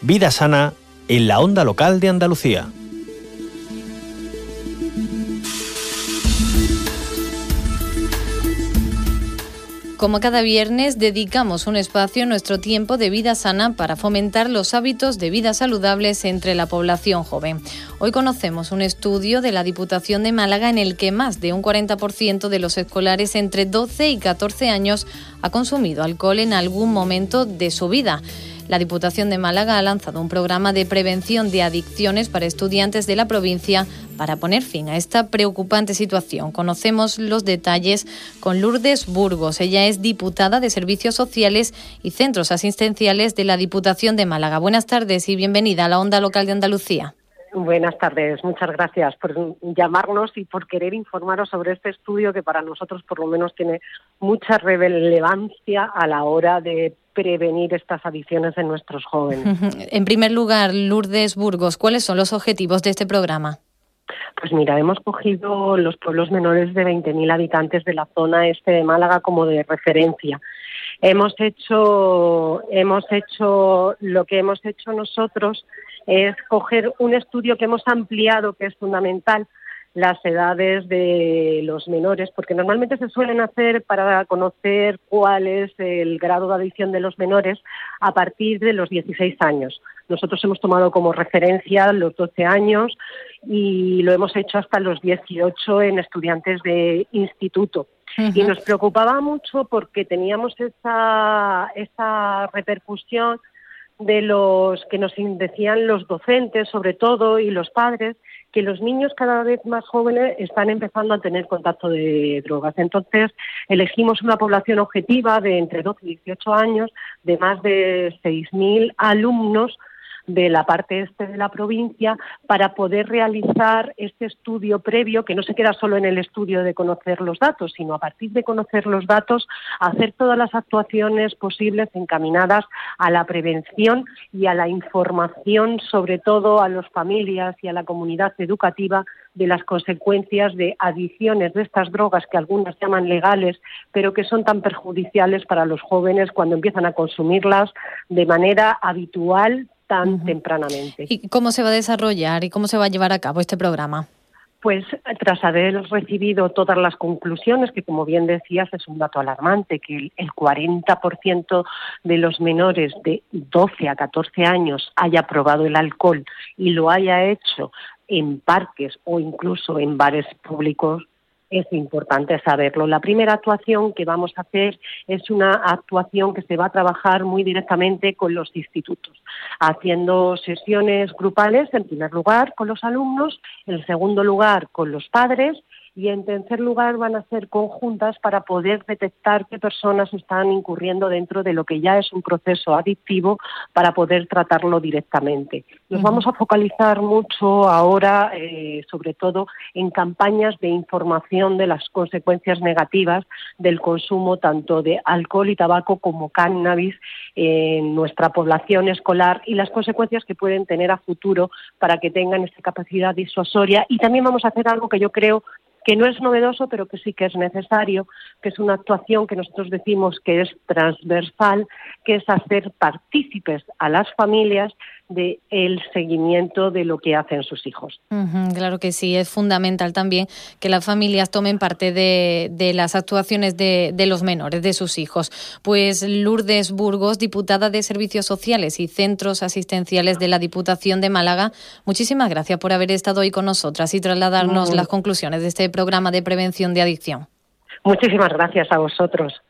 Vida sana en la onda local de Andalucía. Como cada viernes, dedicamos un espacio en nuestro tiempo de vida sana para fomentar los hábitos de vida saludables entre la población joven. Hoy conocemos un estudio de la Diputación de Málaga en el que más de un 40% de los escolares entre 12 y 14 años ha consumido alcohol en algún momento de su vida. La Diputación de Málaga ha lanzado un programa de prevención de adicciones para estudiantes de la provincia para poner fin a esta preocupante situación. Conocemos los detalles con Lourdes Burgos. Ella es diputada de Servicios Sociales y Centros Asistenciales de la Diputación de Málaga. Buenas tardes y bienvenida a la Onda Local de Andalucía. Buenas tardes, muchas gracias por llamarnos y por querer informaros sobre este estudio que para nosotros por lo menos tiene mucha relevancia a la hora de prevenir estas adicciones en nuestros jóvenes. En primer lugar, Lourdes Burgos, ¿cuáles son los objetivos de este programa? Pues mira, hemos cogido los pueblos menores de 20.000 habitantes de la zona este de Málaga como de referencia. Lo que hemos hecho nosotros es coger un estudio que hemos ampliado, que es fundamental, las edades de los menores, porque normalmente se suelen hacer para conocer cuál es el grado de adicción de los menores a partir de los 16 años. Nosotros hemos tomado como referencia los 12 años y lo hemos hecho hasta los 18 en estudiantes de instituto. Uh-huh. Y nos preocupaba mucho porque teníamos esa repercusión de los que nos decían los docentes, sobre todo, y los padres, que los niños cada vez más jóvenes están empezando a tener contacto de drogas. Entonces, elegimos una población objetiva de entre 12 y 18 años, de más de 6.000 alumnos de la parte este de la provincia, para poder realizar este estudio previo, que no se queda solo en el estudio de conocer los datos, sino a partir de conocer los datos, hacer todas las actuaciones posibles encaminadas a la prevención y a la información, sobre todo a las familias y a la comunidad educativa, de las consecuencias de adicciones de estas drogas que algunas llaman legales, pero que son tan perjudiciales para los jóvenes cuando empiezan a consumirlas de manera habitual, tan tempranamente. ¿Y cómo se va a desarrollar y cómo se va a llevar a cabo este programa? Pues tras haber recibido todas las conclusiones, que como bien decías es un dato alarmante, que el 40% de los menores de 12 a 14 años haya probado el alcohol y lo haya hecho en parques o incluso en bares públicos, es importante saberlo. La primera actuación que vamos a hacer es una actuación que se va a trabajar muy directamente con los institutos, haciendo sesiones grupales, en primer lugar, con los alumnos, en segundo lugar, con los padres, y en tercer lugar van a ser conjuntas para poder detectar qué personas están incurriendo dentro de lo que ya es un proceso adictivo para poder tratarlo directamente. Nos vamos a focalizar mucho ahora, sobre todo, en campañas de información de las consecuencias negativas del consumo tanto de alcohol y tabaco como cannabis en nuestra población escolar y las consecuencias que pueden tener a futuro para que tengan esta capacidad disuasoria. Y también vamos a hacer algo que yo creo que no es novedoso, pero que sí que es necesario, que es una actuación que nosotros decimos que es transversal, que es hacer partícipes a las familias del seguimiento de lo que hacen sus hijos. Claro que sí, es fundamental también que las familias tomen parte de las actuaciones de los menores, de sus hijos. Pues Lourdes Burgos, diputada de Servicios Sociales y Centros Asistenciales de la Diputación de Málaga, muchísimas gracias por haber estado hoy con nosotras y trasladarnos las conclusiones de este programa de prevención de adicción. Muchísimas gracias a vosotros.